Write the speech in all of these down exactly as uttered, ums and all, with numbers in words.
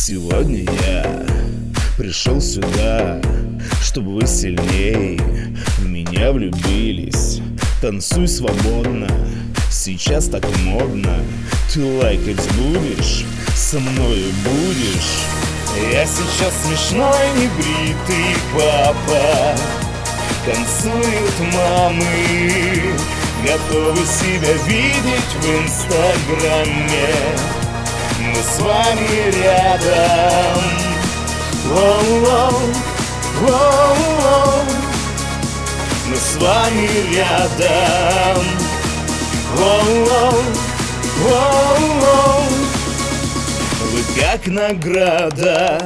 Сегодня я пришел сюда, чтобы вы сильней в меня влюбились. Танцуй свободно, сейчас так модно. Ты лайкать будешь, со мною будешь. Я сейчас смешной небритый папа. Танцуют мамы, готовы себя видеть в инстаграме. Мы с вами рядом. Воу-воу, воу-воу. Мы с вами рядом. Воу-воу, воу-воу. Вы как награда.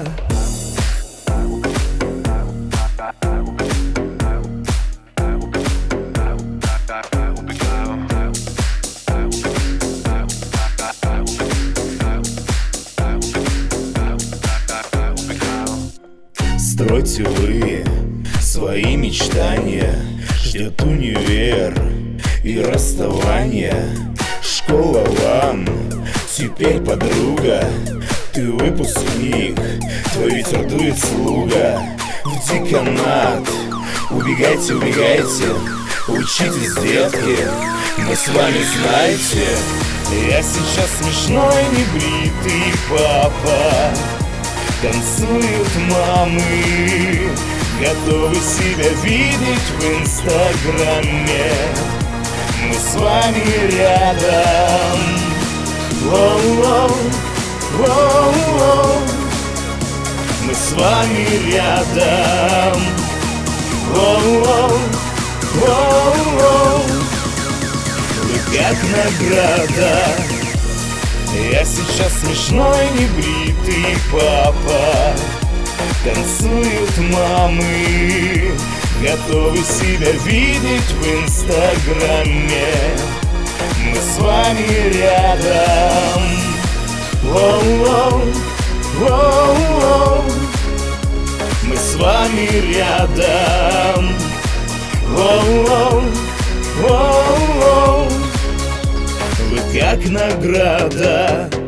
Стройте вы свои мечтания, ждет универ и расставание. Школа вам теперь подруга, ты выпускник, твой ветер дует слуга. В деканат убегайте, убегайте, учитесь, детки, мы с вами, знаете. Я сейчас смешной небритый папа. Танцуют мамы, готовы себя видеть в инстаграме. Мы с вами рядом. Воу-воу, воу-воу. Мы с вами рядом. Воу-воу, воу-воу. Вы как награда. Я сейчас смешной небритый папа. Танцуют мамы, готовы себя видеть в инстаграме. Мы с вами рядом. Воу-воу, воу-воу. Мы с вами рядом. Воу-воу, воу-воу. Вы как награда.